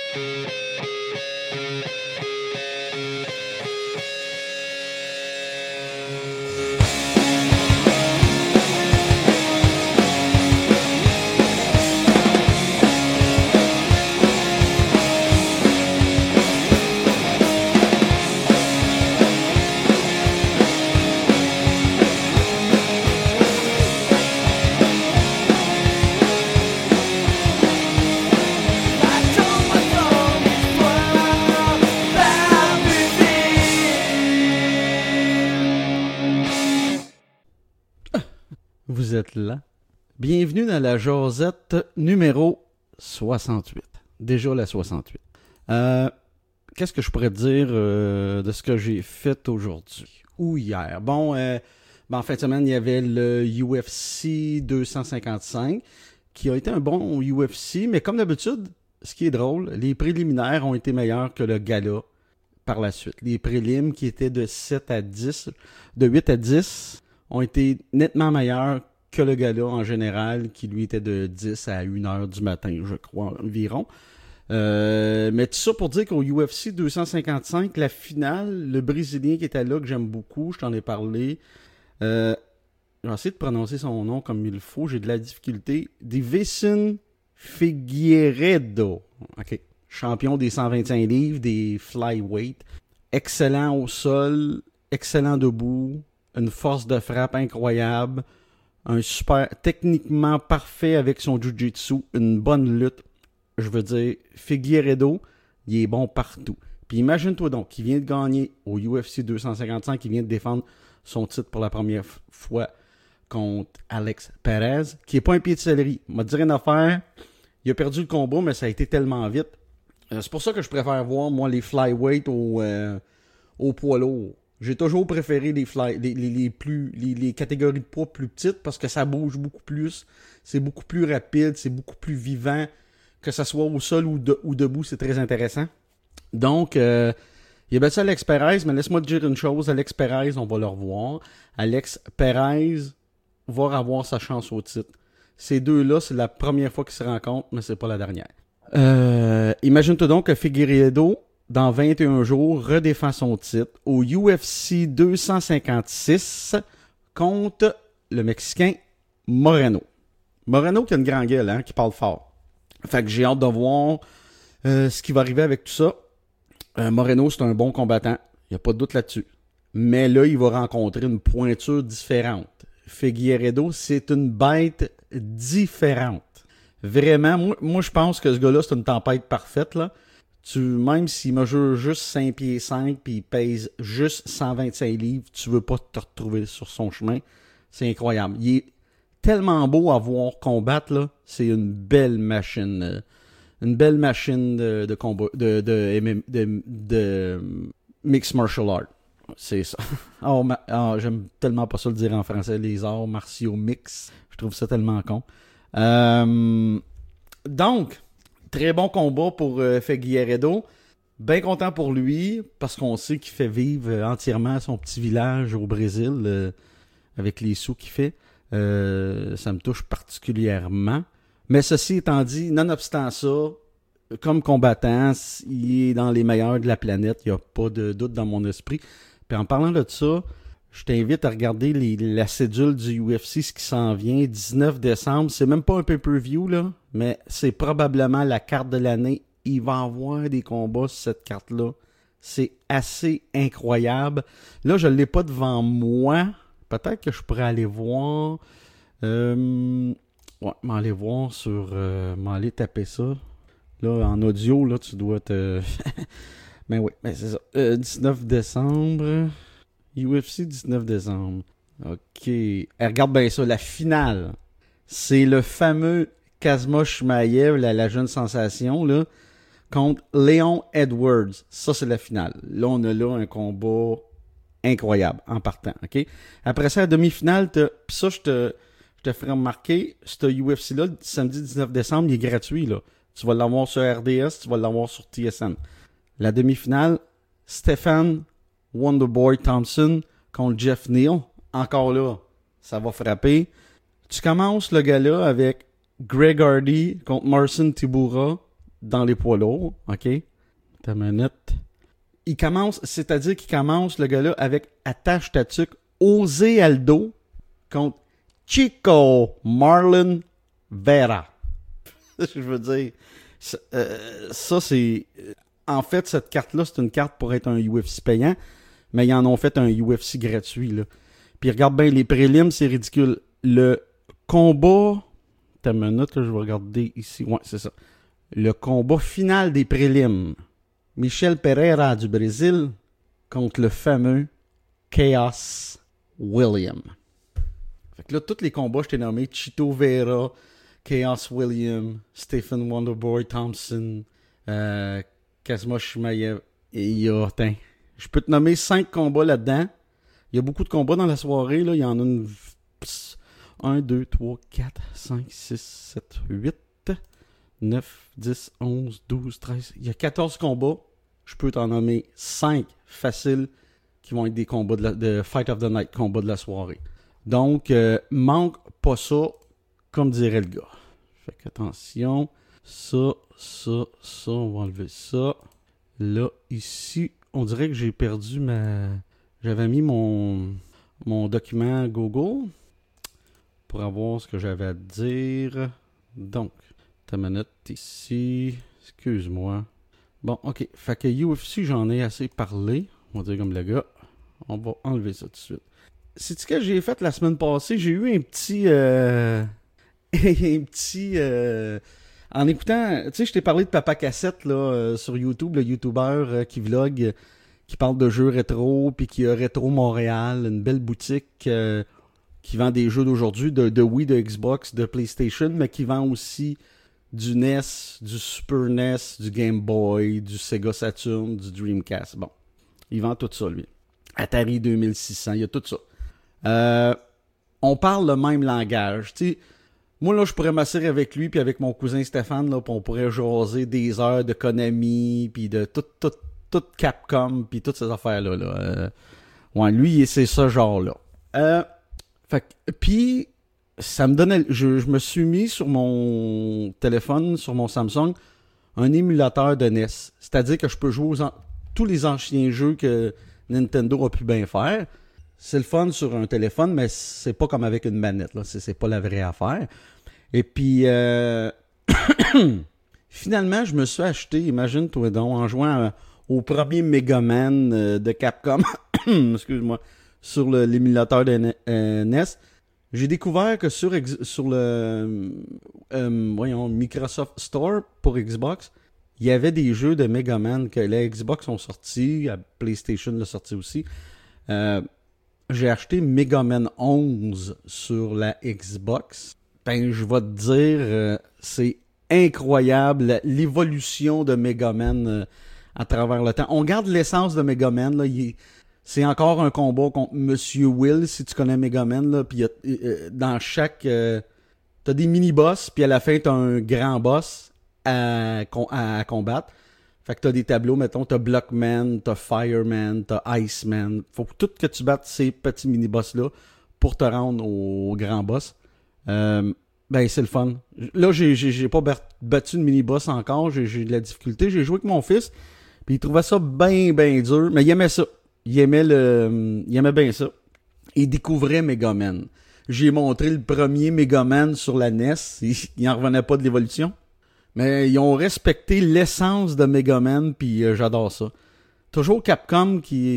Vous êtes là. Bienvenue dans la jasette numéro 68. Déjà la 68. Qu'est-ce que je pourrais te dire de ce que j'ai fait aujourd'hui ou hier? En fin de semaine, il y avait le UFC 255 qui a été un bon UFC, mais comme d'habitude, ce qui est drôle, les préliminaires ont été meilleurs que le gala par la suite. Les prélims qui étaient de 7 à 10, de 8 à 10, ont été nettement meilleurs que le gala en général, qui lui était de 10 à 1h du matin, je crois, environ. Mais tout ça pour dire qu'au UFC 255, la finale, le Brésilien qui était là, que j'aime beaucoup, je t'en ai parlé, j'ai essayé de prononcer son nom comme il faut, j'ai de la difficulté, Deiveson Figueiredo, ok, champion des 125 livres, des flyweight, excellent au sol, excellent debout, une force de frappe incroyable, un super, techniquement parfait avec son jiu-jitsu, une bonne lutte. Je veux dire, Figueiredo, il est bon partout. Puis imagine-toi donc, qu'il vient de gagner au UFC 255, il vient de défendre son titre pour la première fois contre Alex Perez, qui n'est pas un pied de céleri. Il m'a dit rien à faire, il a perdu le combat, mais ça a été tellement vite. C'est pour ça que je préfère voir, moi, les flyweight au poids lourd. J'ai toujours préféré les catégories de poids plus petites parce que ça bouge beaucoup plus, c'est beaucoup plus rapide, c'est beaucoup plus vivant, que ça soit au sol ou debout, c'est très intéressant. Donc, il a battu Alex Perez, mais laisse-moi te dire une chose, Alex Perez, on va le revoir. Alex Perez va avoir sa chance au titre. Ces deux-là, c'est la première fois qu'ils se rencontrent, mais c'est pas la dernière. Imagine-toi donc que Figueiredo, dans 21 jours, redéfend son titre au UFC 256 contre le Mexicain Moreno. Moreno qui a une grande gueule, hein, qui parle fort. Fait que j'ai hâte de voir ce qui va arriver avec tout ça. Moreno, c'est un bon combattant. Il n'y a pas de doute là-dessus. Mais là, il va rencontrer une pointure différente. Figueiredo, c'est une bête différente. Vraiment, moi je pense que ce gars-là, c'est une tempête parfaite, là. Même s'il mesure juste 5 pieds 5 puis il pèse juste 125 livres, tu veux pas te retrouver sur son chemin. C'est incroyable. Il est tellement beau à voir combattre, là. C'est une belle machine. Une belle machine de combat, de mixed martial art. C'est ça. J'aime tellement pas ça le dire en français, les arts martiaux mix. Je trouve ça tellement con. Donc, très bon combat pour Figueiredo. Bien content pour lui, parce qu'on sait qu'il fait vivre entièrement son petit village au Brésil, avec les sous qu'il fait. Ça me touche particulièrement. Mais ceci étant dit, nonobstant ça, comme combattant, il est dans les meilleurs de la planète. Il n'y a pas de doute dans mon esprit. Puis en parlant de ça, je t'invite à regarder la cédule du UFC, ce qui s'en vient, 19 décembre. C'est même pas un pay-per-view, là, mais c'est probablement la carte de l'année. Il va y avoir des combats sur cette carte-là. C'est assez incroyable. Là, je ne l'ai pas devant moi. Peut-être que je pourrais aller voir. M'aller voir sur... m'aller taper ça. Là, en audio, là, tu dois te... Mais oui, mais c'est ça. 19 décembre... UFC 19 décembre. OK. Regarde bien ça, la finale. C'est le fameux Khamzat Chimaev, la jeune sensation, là, contre Leon Edwards. Ça, c'est la finale. Là, on a là un combat incroyable en partant. OK? Après ça, la demi-finale, puis ça, je te ferai remarquer, ce UFC-là, samedi 19 décembre, il est gratuit, là. Tu vas l'avoir sur RDS, tu vas l'avoir sur TSN. La demi-finale, Stephen Wonderboy Thompson contre Jeff Neal. Encore là, ça va frapper. Tu commences le gars-là avec Greg Hardy contre Marcin Tybura. dans les poids lourds, OK? T'as une minute. C'est-à-dire qu'il commence, le gars-là, avec Attache Tatuc, José Aldo contre Chico Marlon Vera. Je veux dire, ça c'est... En fait, cette carte-là, c'est une carte pour être un UFC payant, mais ils en ont fait un UFC gratuit, là. Puis regarde bien, les prélims, c'est ridicule. Le combat... T'as une minute, là, je vais regarder ici. Ouais, c'est ça. Le combat final des prélims. Michel Pereira du Brésil contre le fameux Chaos William. Fait que là, tous les combats, je t'ai nommé Chito Vera, Chaos William, Stephen Wonderboy Thompson, Kazma Shimaev. Et il y a, je peux te nommer 5 combats là-dedans. Il y a beaucoup de combats dans la soirée. Là. Il y en a 1, 2, 3, 4, 5, 6, 7, 8, 9, 10, 11, 12, 13. Il y a 14 combats. Je peux t'en nommer 5 faciles qui vont être des combats de Fight of the Night, combats de la soirée. Donc, manque pas ça, comme dirait le gars. Fait qu'attention, ça, on va enlever ça. Là, ici, on dirait que j'ai perdu J'avais mis mon document Google pour avoir ce que j'avais à dire. Donc, ta manette ici. Excuse-moi. Bon, ok. Fait que UFC, j'en ai assez parlé. On va dire comme le gars. On va enlever ça tout de suite. C'est-tu que j'ai fait la semaine passée? J'ai eu un petit... en écoutant... Tu sais, je t'ai parlé de Papa Cassette là, sur YouTube, le YouTuber qui vlog, qui parle de jeux rétro, puis qui a Rétro Montréal, une belle boutique qui vend des jeux d'aujourd'hui, de Wii, de Xbox, de PlayStation, mais qui vend aussi du NES, du Super NES, du Game Boy, du Sega Saturn, du Dreamcast. Bon, il vend tout ça, lui. Atari 2600, il y a tout ça. On parle le même langage. Tu sais, moi, là, je pourrais m'asseoir avec lui, puis avec mon cousin Stéphane, là, puis on pourrait jaser des heures de Konami, puis de tout Capcom, puis toutes ces affaires-là. Là. Ouais, lui, c'est ce genre-là. Puis, ça me donnait... Je me suis mis sur mon téléphone, sur mon Samsung, un émulateur de NES. C'est-à-dire que je peux jouer tous les anciens jeux que Nintendo a pu bien faire. C'est le fun sur un téléphone, mais c'est pas comme avec une manette. Là. C'est pas la vraie affaire. Et puis, finalement, je me suis acheté, imagine-toi donc, en jouant au premier Mega Man de Capcom, excuse-moi, sur l'émulateur de NES, j'ai découvert que sur le Microsoft Store pour Xbox, il y avait des jeux de Mega Man que les Xbox ont sortis, la PlayStation l'a sorti aussi. J'ai acheté Mega Man 11 sur la Xbox. Ben, je vais te dire, c'est incroyable l'évolution de Mega Man à travers le temps. On garde l'essence de Mega Man, là, c'est encore un combat contre Monsieur Will, si tu connais Mega Man, là, puis dans chaque... t'as des mini-boss, puis à la fin, t'as un grand boss à combattre. Fait que t'as des tableaux, mettons, t'as Blockman, t'as Fireman, t'as Iceman. Faut que tout que tu battes ces petits mini-boss-là pour te rendre au grand boss. Ben, c'est le fun. Là, j'ai pas battu de mini-boss encore, j'ai de la difficulté. J'ai joué avec mon fils, puis il trouvait ça bien, bien dur, mais il aimait ça. Il aimait bien ça. Il découvrait Mega Man. J'ai montré le premier Mega Man sur la NES. Il n'en revenait pas de l'évolution. Mais ils ont respecté l'essence de Mega Man, puis j'adore ça. Toujours Capcom qui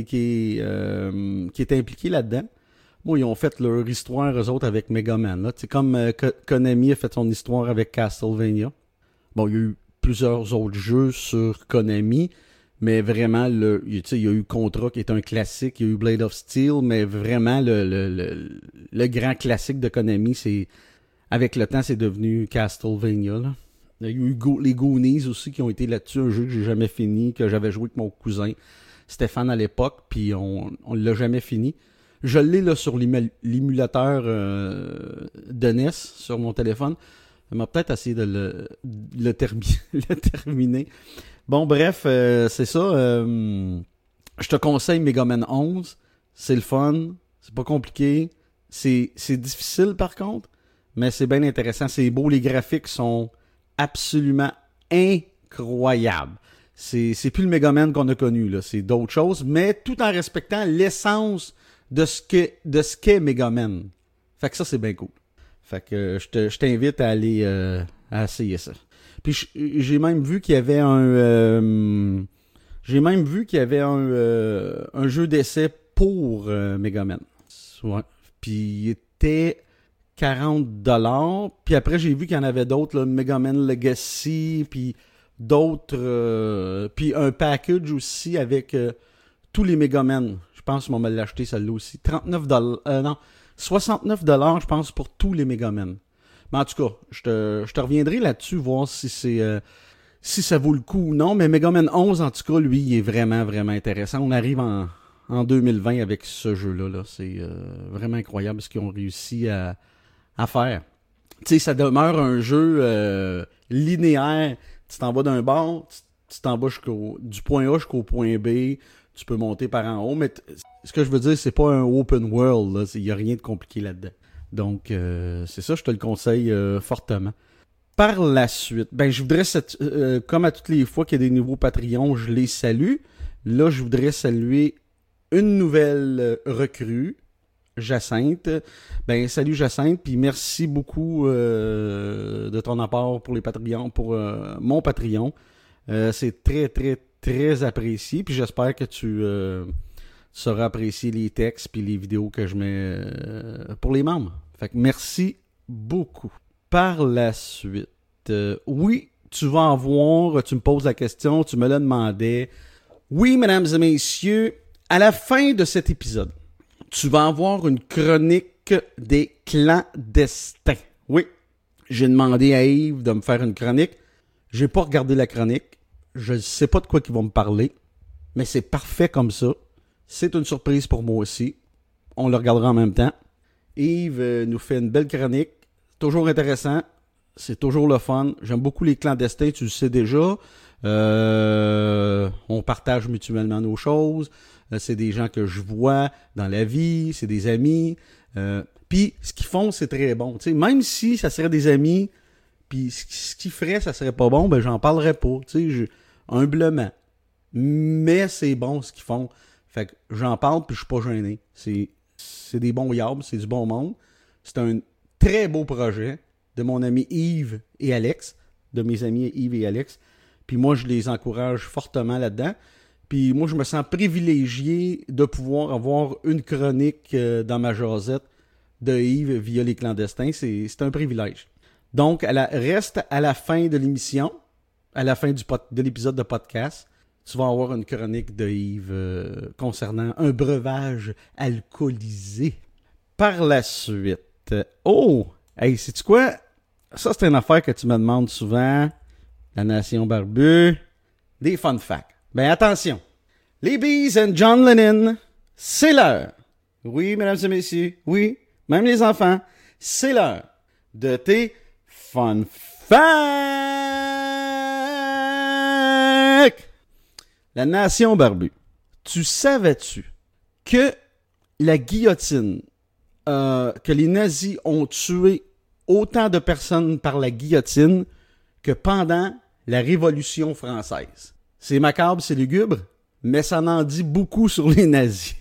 est impliqué là-dedans. Bon, ils ont fait leur histoire, eux autres, avec Mega Man. C'est comme Konami a fait son histoire avec Castlevania. Bon, il y a eu plusieurs autres jeux sur Konami, mais vraiment, il y a eu Contra qui est un classique, il y a eu Blade of Steel, mais vraiment, le grand classique de Konami, avec le temps, c'est devenu Castlevania, là. Il y a eu les Goonies aussi qui ont été là-dessus, un jeu que j'ai jamais fini, que j'avais joué avec mon cousin Stéphane à l'époque, puis on l'a jamais fini. Je l'ai là sur l'émulateur de NES sur mon téléphone. Ça m'a peut-être essayé de le terminer. Bon, bref, c'est ça. Je te conseille Mega Man 11. C'est le fun. C'est pas compliqué. C'est difficile par contre, mais c'est bien intéressant. C'est beau. Les graphiques sont absolument incroyables. incroyable. C'est plus le Megaman qu'on a connu, là. C'est d'autres choses, mais tout en respectant l'essence de ce qu'est Megaman. Fait que ça, c'est bien cool. Fait que je t'invite à aller à essayer ça. Puis j'ai même vu qu'il y avait un jeu d'essai pour Megaman. Ouais. Puis il était $40. Puis après, j'ai vu qu'il y en avait d'autres, là, Megaman Legacy, puis d'autres. Puis un package aussi avec tous les Megaman. Je pense qu'on va me l'acheter, celle-là aussi. $39. Non, $69, je pense, pour tous les Megaman. Mais en tout cas, je te reviendrai là-dessus, voir si si ça vaut le coup ou non. Mais Megaman 11, en tout cas, lui, il est vraiment, vraiment intéressant. On arrive en 2020 avec ce jeu-là. Là. C'est vraiment incroyable ce qu'ils ont réussi à faire. Tu sais, ça demeure un jeu linéaire. Tu t'en vas d'un bord, tu t'en vas du point A jusqu'au point B. Tu peux monter par en haut. Mais ce que je veux dire, c'est pas un open world. Il n'y a rien de compliqué là-dedans. Donc, c'est ça, je te le conseille fortement. Par la suite, je voudrais, comme à toutes les fois qu'il y a des nouveaux Patreons, je les salue. Là, je voudrais saluer une nouvelle recrue, Jacinthe. Salut Jacinthe, puis merci beaucoup de ton apport pour les Patreons, pour mon Patreon. C'est très, très, très apprécié, puis j'espère que tu sauras apprécier les textes puis les vidéos que je mets pour les membres. Fait que merci beaucoup. Par la suite, oui, tu vas en voir, tu me poses la question, tu me le demandais. Oui, mesdames et messieurs, à la fin de cet épisode, tu vas avoir une chronique des clandestins. Oui, j'ai demandé à Yves de me faire une chronique. J'ai pas regardé la chronique. Je ne sais pas de quoi ils vont me parler, mais c'est parfait comme ça. C'est une surprise pour moi aussi. On le regardera en même temps. Yves nous fait une belle chronique. Toujours intéressant. C'est toujours le fun. J'aime beaucoup les clandestins, tu le sais déjà. On partage mutuellement nos choses. C'est des gens que je vois dans la vie. C'est des amis. Puis, ce qu'ils font, c'est très bon. T'sais, même si ça serait des amis, puis ce qu'ils feraient, ça serait pas bon, j'en parlerais pas. Humblement. Mais c'est bon ce qu'ils font. Fait que j'en parle, puis je suis pas gêné. C'est des bons yabs, c'est du bon monde. C'est un très beau projet de mon ami Yves et Alex, de mes amis Yves et Alex. Puis moi, je les encourage fortement là-dedans. Puis moi, je me sens privilégié de pouvoir avoir une chronique dans ma jasette de Yves via les clandestins. C'est un privilège. Donc, reste à la fin de l'émission, à la fin de l'épisode de podcast, tu vas avoir une chronique de Yves concernant un breuvage alcoolisé. Par la suite, sais-tu quoi? Ça, c'est une affaire que tu me demandes souvent. La Nation Barbue. Des fun facts. Attention. Les Bees and John Lennon, c'est l'heure. Oui, mesdames et messieurs. Oui, même les enfants. C'est l'heure de tes fun facts. La Nation Barbue. Tu savais-tu que la guillotine, que les nazis ont tué autant de personnes par la guillotine que pendant la Révolution française? C'est macabre, c'est lugubre, mais ça en dit beaucoup sur les nazis.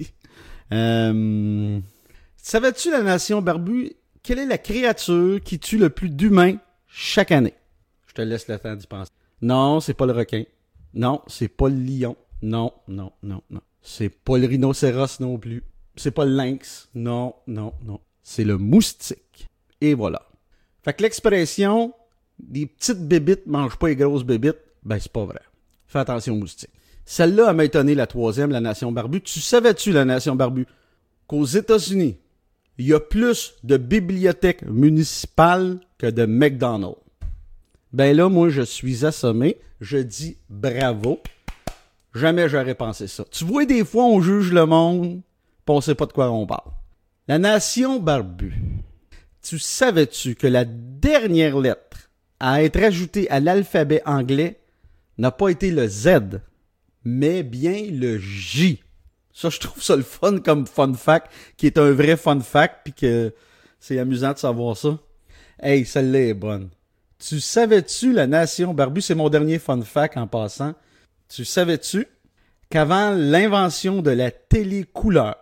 Savais-tu, la Nation Barbue, quelle est la créature qui tue le plus d'humains chaque année? Je te laisse le temps d'y penser. Non, c'est pas le requin. Non, c'est pas le lion. Non. C'est pas le rhinocéros non plus. C'est pas le lynx. Non. C'est le moustique. Et voilà. Fait que l'expression « des petites bébites mangent pas les grosses bébites », c'est pas vrai. Fais attention aux moustiques. Celle-là, elle m'a étonné, la troisième, la Nation Barbue. Tu savais-tu, la Nation Barbue, qu'aux États-Unis, il y a plus de bibliothèques municipales que de McDonald's? Là, moi, je suis assommé. Je dis bravo. Jamais j'aurais pensé ça. Tu vois, des fois, on juge le monde, pis on sait pas de quoi on parle. La Nation Barbue. Tu savais-tu que la dernière lettre à être ajoutée à l'alphabet anglais n'a pas été le Z, mais bien le J? Ça, je trouve ça le fun comme fun fact, qui est un vrai fun fact, puis que c'est amusant de savoir ça. Hey, celle-là est bonne. Tu savais-tu, la nation Barbu, c'est mon dernier fun fact en passant, tu savais-tu qu'avant l'invention de la télécouleur,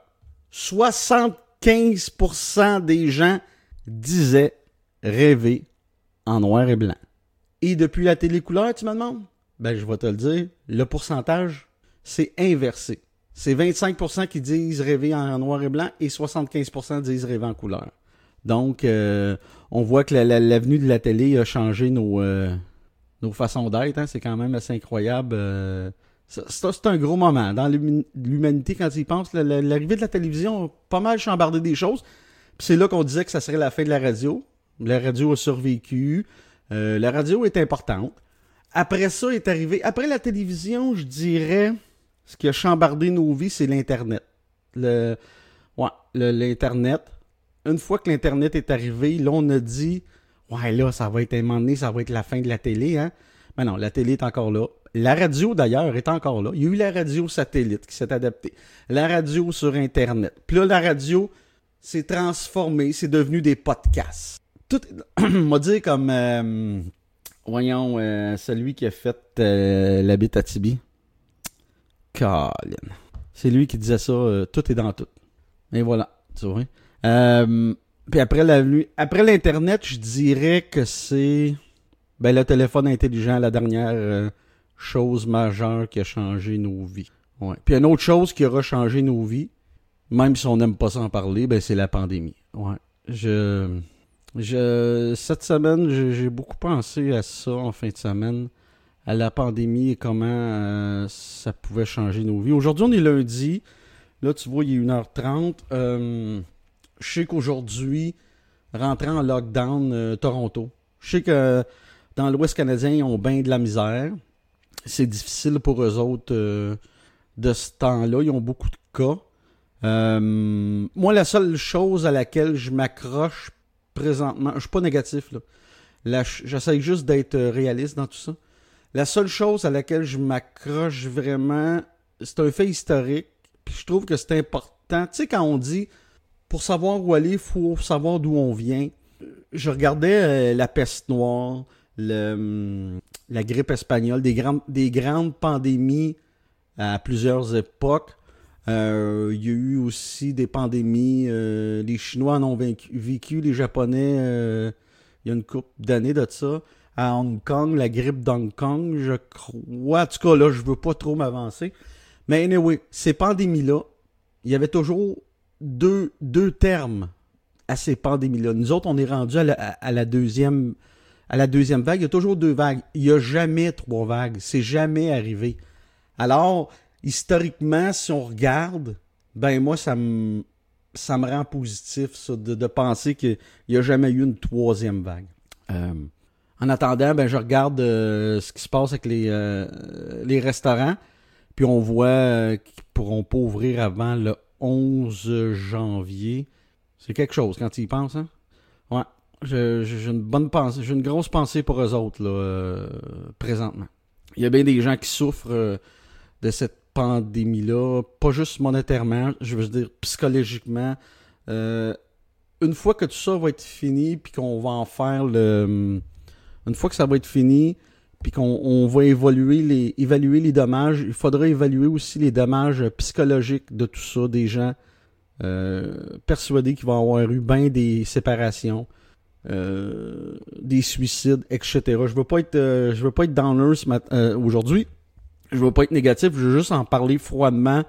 75% des gens disaient rêver en noir et blanc. Et depuis la télécouleur, tu me demandes? Ben, je vais te le dire, le pourcentage, c'est inversé. C'est 25% qui disent rêver en noir et blanc et 75% disent rêver en couleur. Donc, on voit que l'avenue de la télé a changé nos façons d'être. Hein. C'est quand même assez incroyable. C'est un gros moment. Dans l'humanité, quand ils pensent, l'arrivée de la télévision a pas mal chambardé des choses. Puis c'est là qu'on disait que ça serait la fin de la radio. La radio a survécu. La radio est importante. Après ça est arrivé... Après la télévision, je dirais... Ce qui a chambardé nos vies, c'est l'Internet. L'Internet. Une fois que l'Internet est arrivé, là, on a dit... Ouais, là, ça va être un moment donné, ça va être la fin de la télé, hein? Mais non, la télé est encore là. La radio, d'ailleurs, est encore là. Il y a eu la radio satellite qui s'est adaptée. La radio sur Internet. Puis là, la radio s'est transformée. C'est devenu des podcasts. Tout, on m'a dit comme... celui qui a fait l'Abitibi. Colin. C'est lui qui disait ça, tout est dans tout. Et voilà, tu vois. Puis après l'Internet, je dirais que c'est le téléphone intelligent, la dernière chose majeure qui a changé nos vies. Ouais. Puis une autre chose qui aura changé nos vies, même si on n'aime pas s'en parler, c'est la pandémie. Ouais. Cette semaine, j'ai beaucoup pensé à ça en fin de semaine, à la pandémie et comment ça pouvait changer nos vies. Aujourd'hui, on est lundi. Là, tu vois, il est 1h30. Je sais qu'aujourd'hui, rentrant en lockdown, Toronto. Je sais que dans l'Ouest canadien, ils ont bien de la misère. C'est difficile pour eux autres de ce temps-là. Ils ont beaucoup de cas. Moi, la seule chose à laquelle je m'accroche présentement, je suis pas négatif, là. J'essaie juste d'être réaliste dans tout ça. La seule chose à laquelle je m'accroche vraiment, c'est un fait historique. Puis je trouve que c'est important. Tu sais, quand on dit, pour savoir où aller, il faut savoir d'où on vient. Je regardais la peste noire, la grippe espagnole, des grandes pandémies à plusieurs époques. Il y a eu aussi des pandémies. Les Chinois en ont vécu, les Japonais, il y a une couple d'années de ça. À Hong Kong, la grippe d'Hong Kong, je crois. En tout cas, là, je veux pas trop m'avancer. Mais anyway, ces pandémies-là, il y avait toujours deux termes à ces pandémies-là. Nous autres, on est rendus à la deuxième vague. Il y a toujours 2 vagues. Il n'y a jamais 3 vagues. C'est jamais arrivé. Alors, historiquement, si on regarde, moi, ça me rend positif, ça, de penser qu'il n'y a jamais eu une 3e vague. En attendant, je regarde ce qui se passe avec les restaurants. Puis on voit qu'ils ne pourront pas ouvrir avant le 11 janvier. C'est quelque chose quand tu y penses, hein? Ouais. J'ai une bonne pensée, j'ai une grosse pensée pour eux autres, là, présentement. Il y a bien des gens qui souffrent de cette pandémie-là, pas juste monétairement, je veux dire psychologiquement. Une fois que tout ça va être fini, puis qu'on va en faire une fois que ça va être fini, puis qu'on va évaluer les dommages, il faudra évaluer aussi les dommages psychologiques de tout ça, des gens persuadés qu'il va y avoir eu bien des séparations, des suicides, etc. Je veux pas être downer aujourd'hui. Je veux pas être négatif, je veux juste en parler froidement,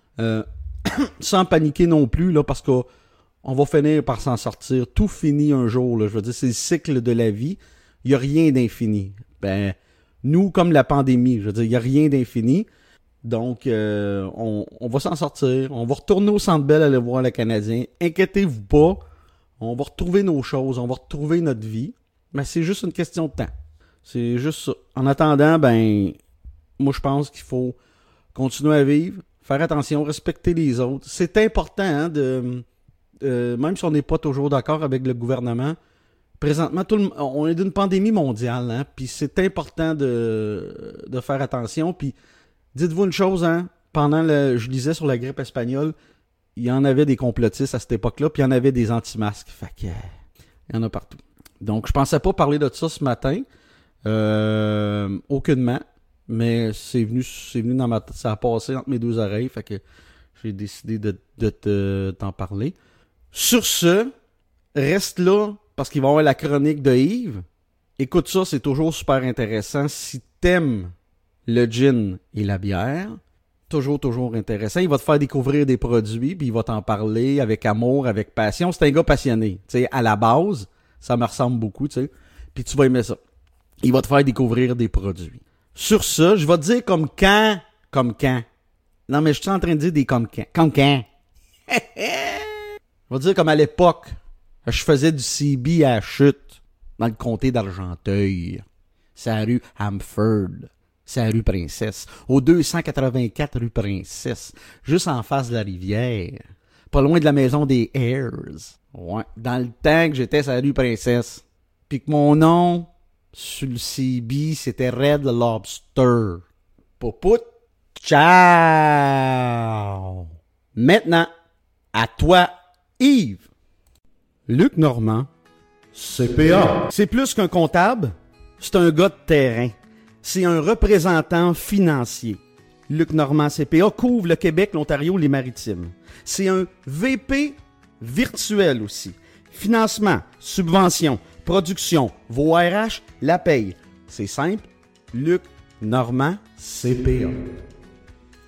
sans paniquer non plus, là, parce qu'on va finir par s'en sortir. Tout finit un jour, là. Je veux dire, c'est le cycle de la vie. Il n'y a rien d'infini. Nous, comme la pandémie, je veux dire, il n'y a rien d'infini. Donc, on va s'en sortir. On va retourner au Centre Bell aller voir le Canadien. Inquiétez-vous pas. On va retrouver nos choses. On va retrouver notre vie. Mais c'est juste une question de temps. C'est juste ça. En attendant, moi, je pense qu'il faut continuer à vivre, faire attention, respecter les autres. C'est important, hein, même si on n'est pas toujours d'accord avec le gouvernement. Présentement, on est d'une pandémie mondiale, hein, puis c'est important de faire attention. Puis, dites-vous une chose, hein, je lisais sur la grippe espagnole, il y en avait des complotistes à cette époque-là, puis il y en avait des anti-masques. Fait que, il y en a partout. Donc, je pensais pas parler de ça ce matin. Aucunement. Mais c'est venu dans ma tête. Ça a passé entre mes deux oreilles. Fait que j'ai décidé de t'en parler. Sur ce, reste là parce qu'il va y avoir la chronique de Yves. Écoute ça, c'est toujours super intéressant. Si t'aimes le gin et la bière, toujours intéressant. Il va te faire découvrir des produits, puis il va t'en parler avec amour, avec passion. C'est un gars passionné. Tu sais, à la base, ça me ressemble beaucoup, tu sais. Puis tu vas aimer ça. Il va te faire découvrir des produits. Sur ça, je vais te dire comme quand. Non, mais je suis en train de dire des comme quand. Comme quand. Je vais te dire comme à l'époque. Je faisais du CB à la chute. Dans le comté d'Argenteuil. C'est la rue Hamford. C'est la rue Princesse. Au 284 rue Princesse. Juste en face de la rivière. Pas loin de la maison des Ayers. Ouais. Dans le temps que j'étais sur la rue Princesse. Puis que mon nom sur le CB, c'était Red Lobster. Poupout. Ciao! Maintenant, à toi, Yves. Luc Normand. CPA. C'est plus qu'un comptable, c'est un gars de terrain. C'est un représentant financier. Luc Normand CPA couvre le Québec, l'Ontario, les Maritimes. C'est un VP virtuel aussi. Financement, subvention, production, vos RH, la paye. C'est simple, Luc Normand CPA.